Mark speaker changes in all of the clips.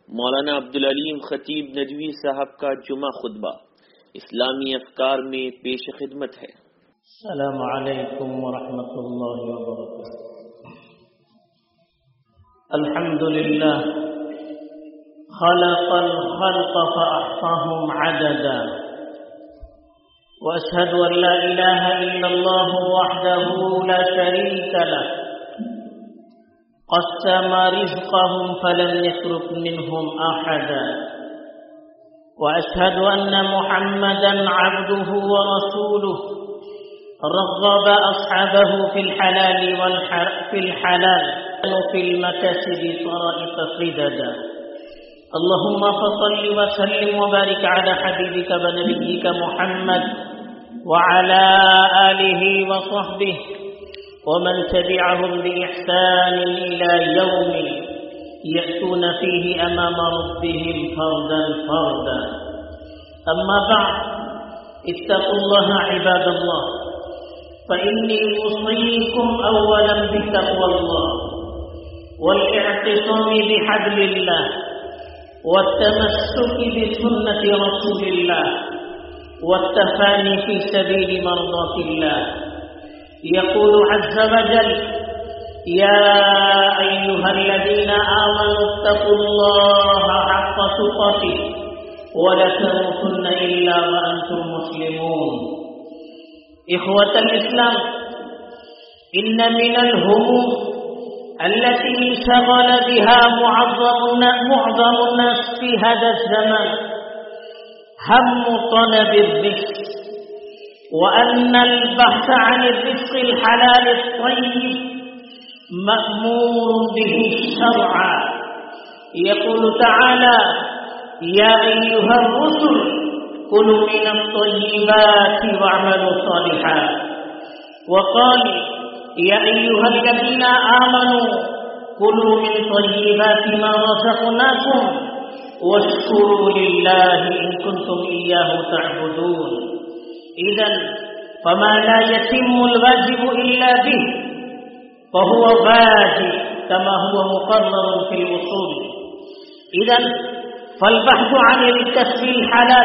Speaker 1: मौलाना अब्दुल अलीम खतीब नदवी साहब का जुमा खुतबा इस्लामी अफकार में पेश खिदमत है।
Speaker 2: अस्सलामु अलैकुम व रहमतुल्लाहि व बरकातुहू। अल्हम्दुलिल्लाह खलक़ल खल्क़ फअहसाहुम अददा व अशहदु अन ला इलाहा इल्लल्लाह वहदहू ला शरीका लह قسم رزقهم فلم يترك منهم أحدا وأشهد أن محمدا عبده ورسوله رغب أصحابه في الحلال وفي المكاسب طرائق قددا اللهم فصل وسلم وبارك على حبيبك ونبيك محمد وعلى آله وصحبه ومن تبعهم بإحسان إلى يوم يأتون فيه أمام ربهم فردا فردا. أما بعد، اتقوا الله عباد الله، فإني أوصيكم أولا بتقوى الله والاعتصام بحبل الله والتمسك بسنة رسول الله والتفاني في سبيل مرضاة الله. يقول عز وجل: يا أيها الذين آمنوا اتقوا الله حق تقاته ولا تموتن إلا وأنتم مسلمون. إخوة الإسلام، إن من الهموم التي انشغل بها معظم الناس في هذا الزمان هم طلب الرزق، وأن البحث عن الرزق الحلال الطيب مأمور به شرعا. يقول تعالى: يا أيها الرسل كلوا من الطيبات واعملوا صالحا. وقال: يا أيها الذين آمنوا كلوا من طيبات ما رزقناكم واشكروا لله إن كنتم إياه تعبدون. إذن فما لا يتم الواجب إلا به فهو واجب كما هو مقرر في الأصول. إذن فالبحث عن الكسب الحلال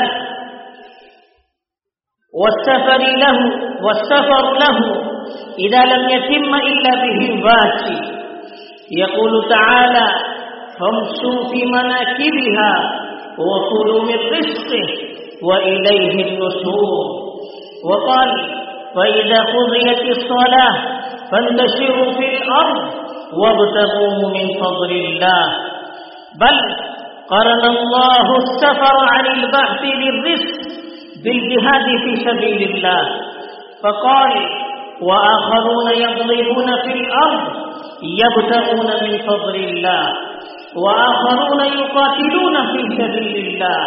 Speaker 2: والسفر له إذا لم يتم إلا به واجب. يقول تعالى: فامشوا في مناكبها وكلوا من رزقه وإليه النشور. وقال: فإذا قضيت الصلاة فانتشروا في الأرض وابتغوا من فضل الله. بل قرن الله السفر عن البحث للرزق بالجهاد في سبيل الله، فقال: وآخرون يضربون في الأرض يبتغون من فضل الله وآخرون يقاتلون في سبيل الله.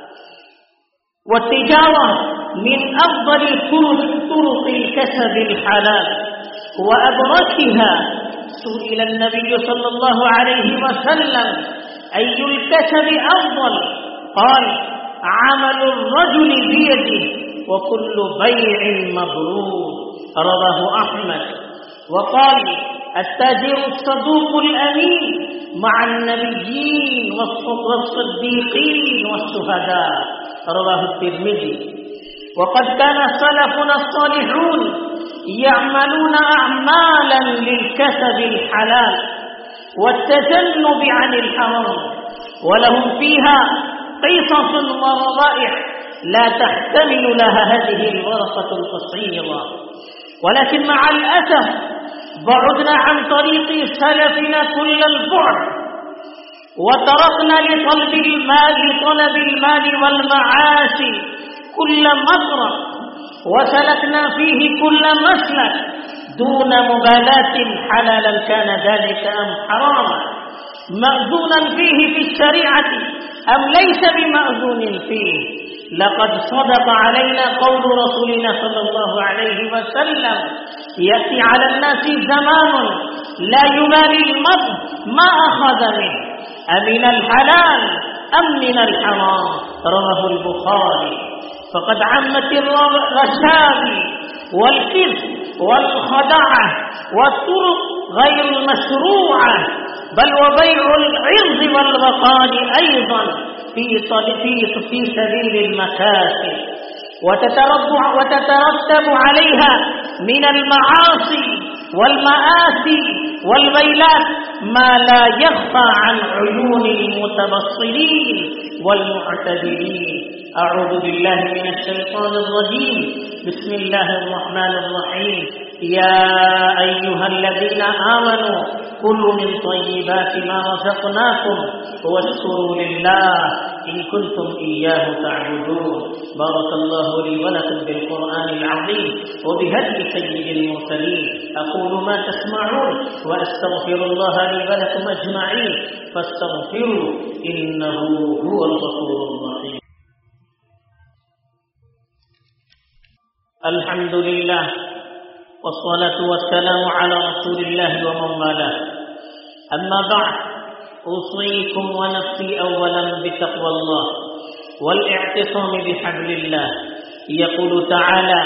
Speaker 2: والتجارة من أفضل طرق الكسب الحلال وأبركها. سئل النبي صلى الله عليه وسلم: أي الكسب أفضل؟ قال: عمل الرجل بيده وكل بيع مبرور. رواه أحمد. وقال: التاجر الصدوق الأمين مع النبيين والصديقين والشهداء. رواه الترمذي. وقد كان سلفنا الصالحون يعملون أعمالا للكسب الحلال والتجنب عن الحرام، ولهم فيها قصص وروائع لا تحتمل لها هذه الورقة القصيرة. ولكن مع الأسف بعدنا عن طريق سلفنا كل البعد، وتركنا لطلب المال والمعاش كل مطرق، وسلكنا فيه كل مسلك دون مبالاة حلالا كان ذلك أم حراما، مأذونا فيه في الشريعة أم ليس بمأذون فيه. لقد صدق علينا قول رسولنا صلى الله عليه وسلم: يأتي على الناس زمان لا يبالي المرء ما أخذ منه أمن الحلال أم من الحرام. رواه البخاري. فقد عمت الرشاوي والكذب والخدعة والطرق غير المشروعة، بل وبيع العرض والوقار أيضا في سبيل المكاسب، وتترتب عليها من المعاصي والمآسي والويلات ما لا يخفى عن عيون المتبصرين والمعتدلين. أعوذ بالله من الشيطان الرجيم. بسم الله الرحمن الرحيم. يا أيها الذين آمنوا كلوا من طيبات ما رزقناكم واشكروا لله إن كنتم إياه تعبدون. بارك الله لي ولكم بالقرآن العظيم وبهدي سيد المرسلين. أقول ما تسمعون وأستغفر الله لي ولكم أجمعين فاستغفروا إنه هو الغفور الرحيم. الحمد لله والصلاة والسلام على رسول الله ومن والاه. أما بعد، أوصيكم ونفسي أولا بتقوى الله والاعتصام بحبل الله. يقول تعالى: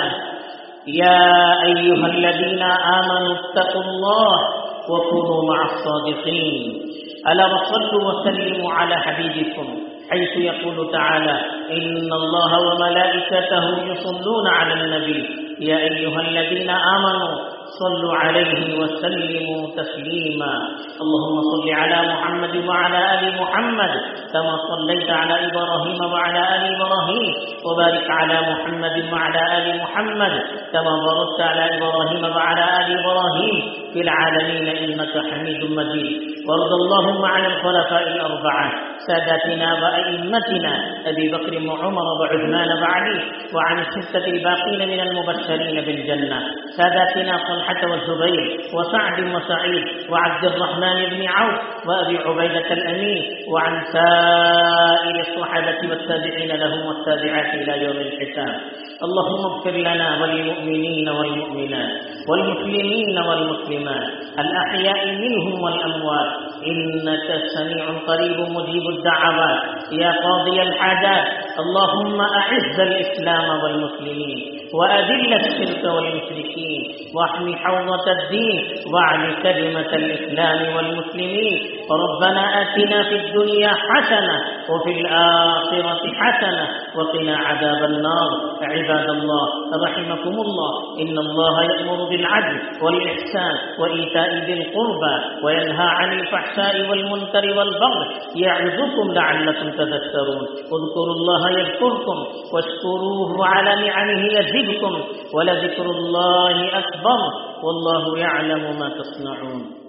Speaker 2: يا أيها الذين آمنوا اتقوا الله وكونوا مع الصادقين. ألا وصلوا وسلموا على حبيبكم، حيث يقول تعالى: إن الله وملائكته يصلون على النبي يا أيها الذين آمنوا صلوا عليه وسلموا تسليما. اللهم صل على محمد وعلى آل محمد كما صليت على إبراهيم وعلى آل إبراهيم، وبارك على محمد وعلى آل محمد كما باركت على إبراهيم وعلى آل إبراهيم في العالمين إنك حميد مجيد. وارض اللهم عن الخلفاء الأربعة ساداتنا وأئمتنا أبي بكر وعمر وعثمان وعلي، وعن الستة الباقين من المبشرين بالجنة ساداتنا طلحة والزبير وسعد وسعيد وعبد الرحمن بن عوف وأبي عبيدة الأمين، وعن سائر الصحابة والتابعين لهم والتابعات إلى يوم الحساب. اللهم اغفر لنا وللمؤمنين والمؤمنات والمسلمين والمسلمات الأحياء منهم والأموات إنك سميع قريب مجيب الدعوات يا قاضي الحاجات. اللهم أعز الإسلام والمسلمين وأذل الشرك والمشركين واحم حوضة الدين واعل كلمة الإسلام والمسلمين. ربنا آتنا في الدنيا حسنة وفي الآخرة حسنة وقنا عذاب النار. عباد الله رحمكم الله، إن الله يأمر بالعدل والإحسان وإيتاء ذي القربى وينهى عن الفحشاء والمنكر والبغي يعظكم لعلكم تذكرون. اذكروا الله يذكركم واشكروه على نعمه يزدكم ولذكر الله أكبر والله يعلم ما تصنعون.